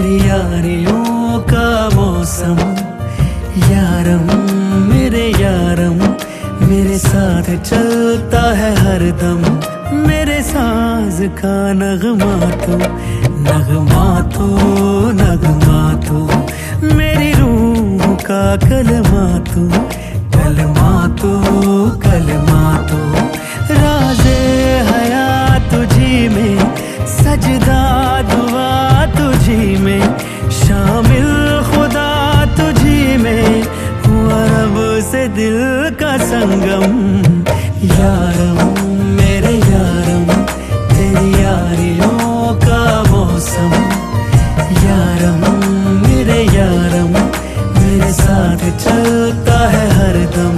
तेरी यारियों का मौसम। यारम मेरे यारम, मेरे साथ चलता है हरदम। मेरे साज का नगमा तो, नगमा तो, नगमा तो, मेरी रूह का कलमा तो, कलमा तो, कलमा तो। राज़े हया तुझी में, सजदा दुआ तुझी में, शामिल खुदा तुझी में, हुआ रब से दिल का संगम। यारम मेरे यारम, तेरी यारियों का मौसम। यारम मेरे यारम, मेरे साथ चलता है हरदम।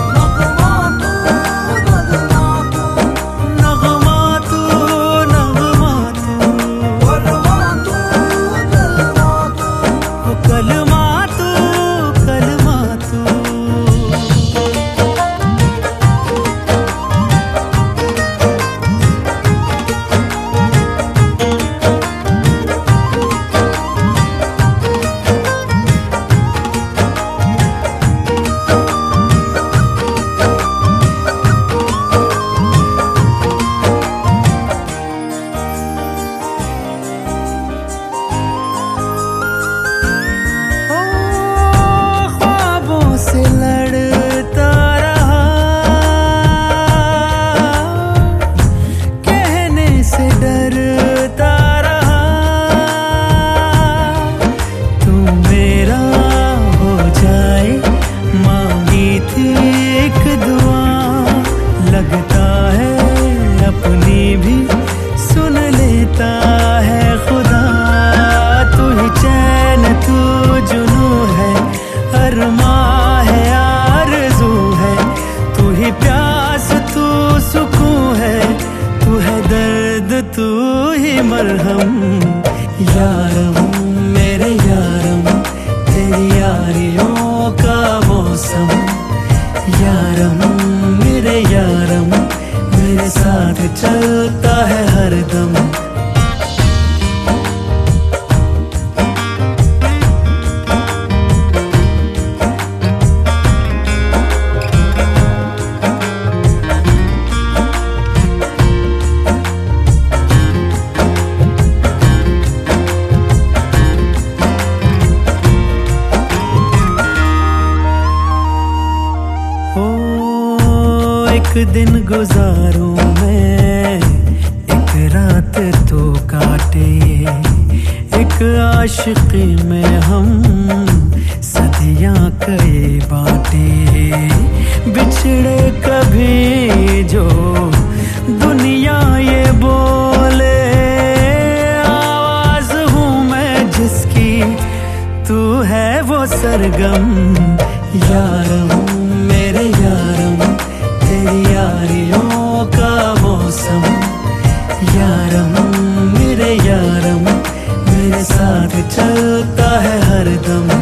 लगता है अपनी भी सुन लेता है खुदा। तू ही चैन तू जुनू है, अरमा है आरज़ू है। तू ही प्यास तू सुकून है, तू है दर्द तू ही मरहम। यारम मेरे यारम, तेरी यारियों का मौसम। यारम मेरे यारम, मेरे साथ चलता है हरदम। एक दिन गुजारूं मैं, एक रात तो काटे। एक आशिकी में हम सदियां कई बाटे। बिछड़े कभी जो दुनिया ये बोले, आवाज हूँ मैं जिसकी, तू है वो सरगम। यारम मेरे यारम, तेरी यारियों का मौसम। यारम मेरे यारम, मेरे साथ चलता है हरदम।